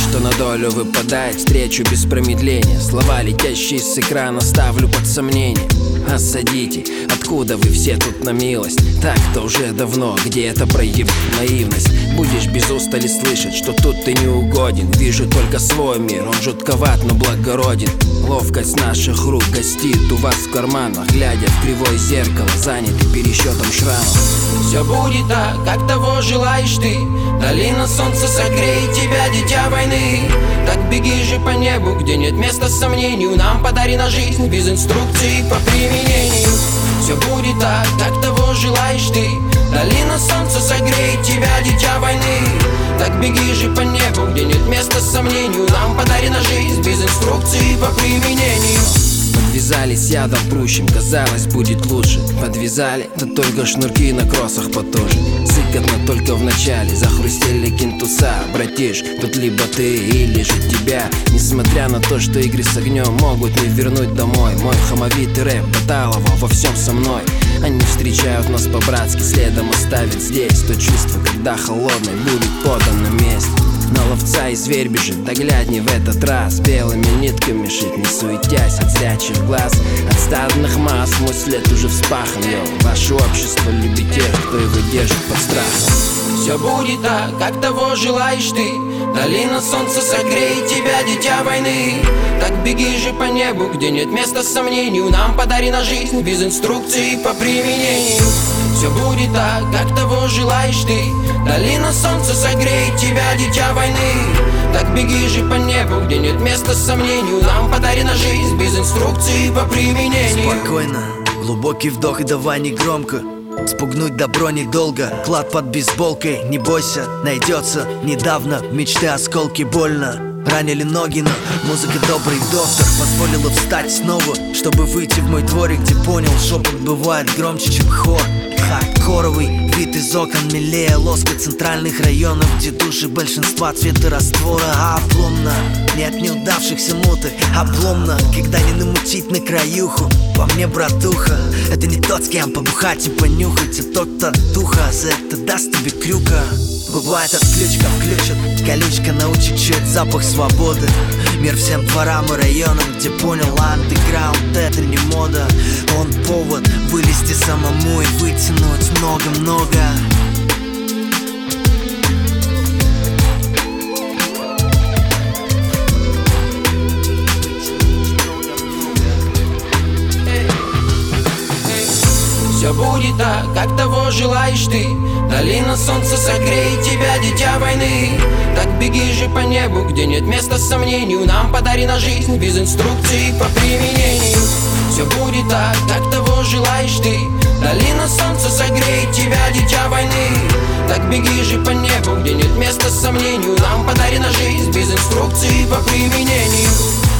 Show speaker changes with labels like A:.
A: что на долю выпадает, встречу без промедления. Слова, летящие с экрана, ставлю под сомнение. Осадите, откуда вы все тут на милость? Так-то уже давно где-то проявит наивность. Будешь без устали слышать, что тут ты не угоден. Вижу только свой мир, он жутковат, но благороден. Ловкость наших рук гостит у вас в карманах, глядя в кривое зеркало, заняты пересчетом шрамов.
B: Все будет так, как того желаешь ты. Долина солнца согреет тебя, дитя войны. Так беги же по небу, где нет места сомнению. Нам подарена жизнь без инструкции по применению. Все будет так, как того желаешь ты. Долина солнца согреет тебя, дитя войны. Так беги же по небу, где нет места сомнению. Нам подарена жизнь без инструкции по применению.
A: Подвязались ядом прущим, казалось, будет лучше. Подвязали, да только шнурки на кроссах потуже. Сыкотно только в начале, захрустели кинтуса. Братиш, тут либо ты или же тебя. Несмотря на то, что игры с огнем могут не вернуть домой. Мой хамовитый рэп Баталова во всем со мной. Они встречают нас по-братски, следом оставят здесь то чувство, когда холодный будет подан на месте. На ловца и зверь бежит, да глядни в этот раз. Белыми нитками шить, не суетясь от зрячих глаз. От стадных масс мой след уже вспахан, йоу. Ваше общество любит тех, кто его держит под страхом.
B: Все будет так, как того желаешь ты. Долина солнца согреет тебя, дитя войны. Так беги же по небу, где нет места сомнению. Нам подарена жизнь без инструкции по применению. Все будет так, как того желаешь ты. Долина солнца согреет тебя, дитя войны. Так беги же по небу, где нет места сомнению. Нам подарена жизнь без инструкции по применению.
C: Спокойно, глубокий вдох и давай не громко. Спугнуть добро недолго, клад под бейсболкой. Не бойся, найдется недавно. Мечты осколки больно. Ранили ноги, но музыка добрый доктор позволила встать снова, чтобы выйти в мой дворик, где понял, шепот бывает громче, чем хор. Хардкоровый вид из окон милее лоска центральных районов, где души большинства цвета раствора. Обломно, не от неудавшихся муток. Обломно, когда не намутить на краюху. По мне, братуха, это не тот, с кем побухать и понюхать, а тот, кто от духа, за это даст тебе крюка. Бывает от ключка включат, колючка научит чуять запах свободы. Мир всем дворам и районам, где понял, андеграунд это не мода. Он повод вылезти самому и вытянуть много-много.
B: Все будет так, как того желаешь ты. Долина солнца согреет тебя, дитя войны. Так беги же по небу, где нет места сомнению. Нам подарена жизнь без инструкции по применению. Все будет так, как того желаешь ты. Долина солнца согреет тебя, дитя войны. Так беги же по небу, где нет места сомнению. Нам подарена жизнь без инструкции по применению.